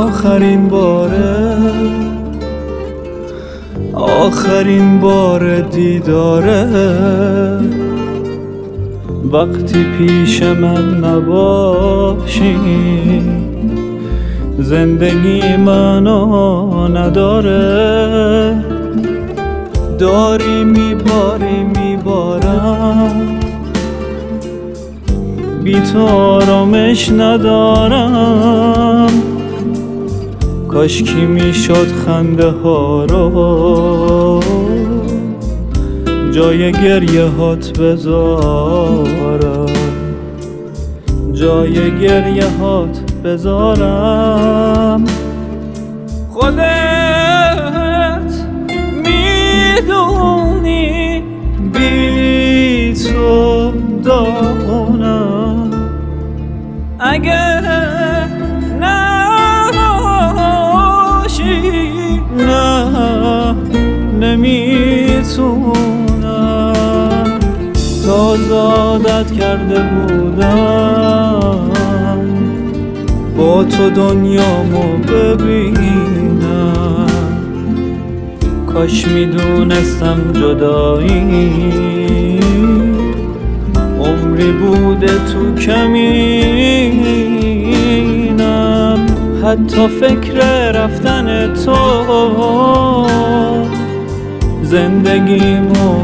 آخرین بار دیداره، وقتی پیش من نباشی زندگی منو نداره. داری میباری میبارم، بی تو آرامش ندارم. کاشکی میشد خنده ها رو جای گریه هات بذارم، جای گریه هات بذارم. خودت میدونی بی تو دانم، اگه نباشی نه نمیتونم. تازه عادت کرده بودم با تو دنیامو ببینم. کاش میدونستم جدایی عمری بوده تو کمینم. حتی فکر رفتن تو زندگیمو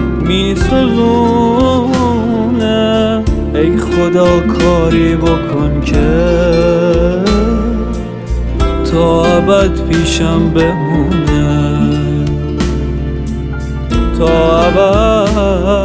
میسوزونه. ای خدا کاری بکن که تا ابد پیشم بمونه، تا ابد